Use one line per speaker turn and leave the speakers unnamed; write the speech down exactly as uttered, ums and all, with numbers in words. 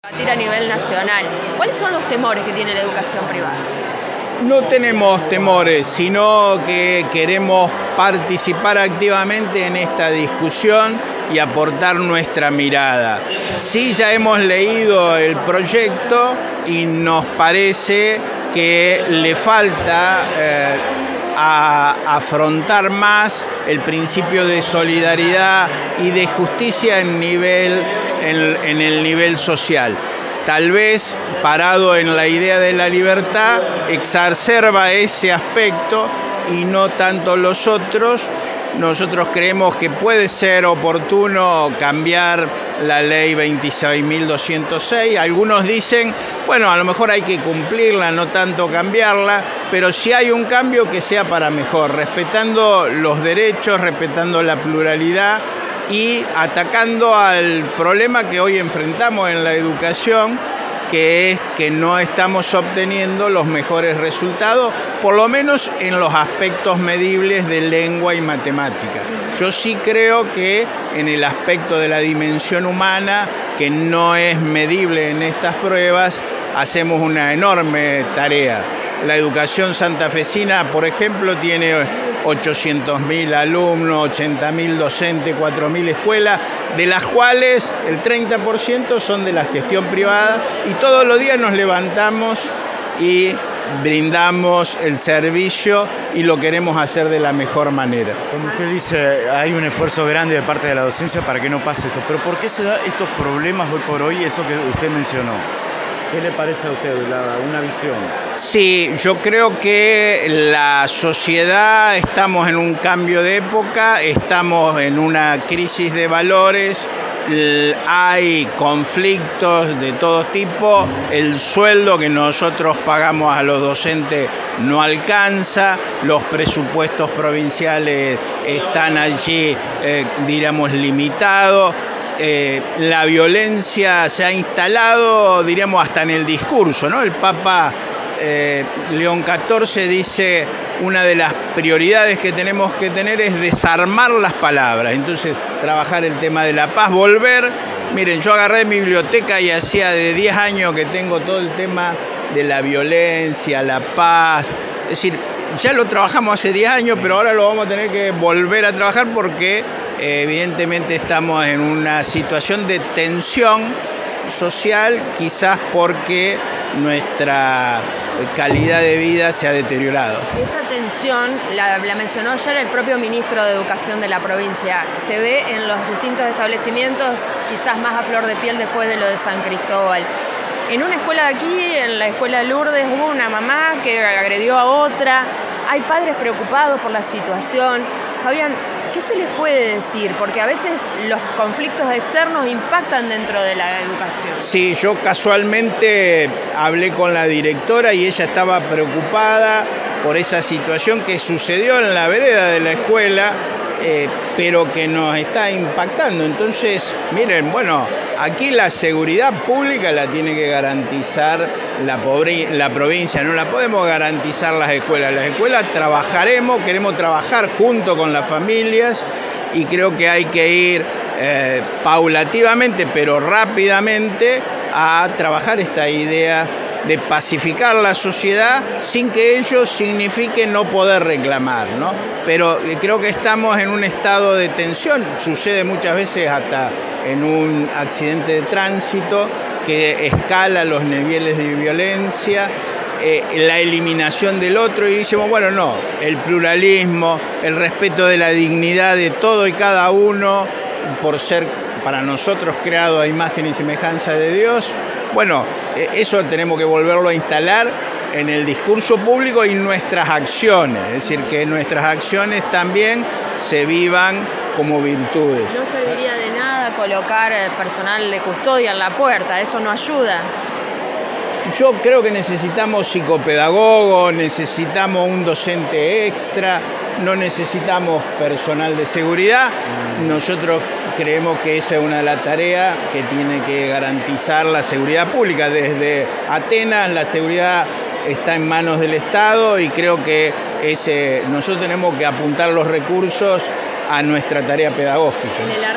A nivel nacional, ¿cuáles son los temores que tiene la educación privada?
No tenemos temores, sino que queremos participar activamente en esta discusión y aportar nuestra mirada. Sí, ya hemos leído el proyecto y nos parece que le falta eh, a afrontar más el principio de solidaridad y de justicia en, nivel, en, en el nivel social. Tal vez, parado en la idea de la libertad, exacerba ese aspecto y no tanto los otros. Nosotros creemos que puede ser oportuno cambiar la ley veintiséis mil doscientos seis. Algunos dicen, bueno, a lo mejor hay que cumplirla, no tanto cambiarla, pero si hay un cambio que sea para mejor, respetando los derechos, respetando la pluralidad y atacando al problema que hoy enfrentamos en la educación, que es que no estamos obteniendo los mejores resultados, por lo menos en los aspectos medibles de lengua y matemática. Yo sí creo que en el aspecto de la dimensión humana, que no es medible en estas pruebas, hacemos una enorme tarea. La educación santafesina, por ejemplo, tiene ochocientos mil alumnos, ochenta mil docentes, cuatro mil escuelas, de las cuales el treinta por ciento son de la gestión privada, y todos los días nos levantamos y brindamos el servicio y lo queremos hacer de la mejor manera.
Como usted dice, hay un esfuerzo grande de parte de la docencia para que no pase esto, pero ¿por qué se da estos problemas hoy por hoy, eso que usted mencionó? ¿Qué le parece a usted la, una visión?
Sí, yo creo que la sociedad, estamos en un cambio de época, estamos en una crisis de valores, hay conflictos de todo tipo, el sueldo que nosotros pagamos a los docentes no alcanza, los presupuestos provinciales están allí, eh, diríamos, limitados. Eh, la violencia se ha instalado, diríamos, hasta en el discurso, ¿no? El Papa eh, León catorce dice, una de las prioridades que tenemos que tener es desarmar las palabras. Entonces, trabajar el tema de la paz, volver. Miren, yo agarré mi biblioteca y hacía de diez años que tengo todo el tema de la violencia, la paz. Es decir, ya lo trabajamos hace diez años, pero ahora lo vamos a tener que volver a trabajar porque eh, evidentemente estamos en una situación de tensión social, quizás porque nuestra calidad de vida se ha deteriorado.
Esta tensión la, la mencionó ayer el propio ministro de Educación de la provincia. Se ve en los distintos establecimientos, quizás más a flor de piel después de lo de San Cristóbal. En una escuela de aquí, en la escuela Lourdes, hubo una mamá que agredió a otra. Hay padres preocupados por la situación. Fabián, ¿qué se les puede decir? Porque a veces los conflictos externos impactan dentro de la educación.
Sí, yo casualmente hablé con la directora y ella estaba preocupada por esa situación que sucedió en la vereda de la escuela, eh, pero que nos está impactando. Entonces, miren, bueno, aquí la seguridad pública la tiene que garantizar la, pobre, la provincia, no la podemos garantizar las escuelas. Las escuelas trabajaremos, queremos trabajar junto con las familias y creo que hay que ir eh, paulativamente, pero rápidamente, a trabajar esta idea de pacificar la sociedad sin que ello signifique no poder reclamar, ¿no? Pero creo que estamos en un estado de tensión, sucede muchas veces hasta en un accidente de tránsito que escala los niveles de violencia, eh, la eliminación del otro, y decimos, bueno, no, el pluralismo, el respeto de la dignidad de todo y cada uno, por ser para nosotros creado a imagen y semejanza de Dios. Bueno, eso tenemos que volverlo a instalar en el discurso público y nuestras acciones, es decir, que nuestras acciones también se vivan como virtudes.
No serviría de nada colocar personal de custodia en la puerta, esto no ayuda.
Yo creo que necesitamos psicopedagogos, necesitamos un docente extra, no necesitamos personal de seguridad. Nosotros creemos que esa es una de las tareas que tiene que garantizar la seguridad pública. Desde Atenas la seguridad está en manos del Estado y creo que ese, nosotros tenemos que apuntar los recursos a nuestra tarea pedagógica.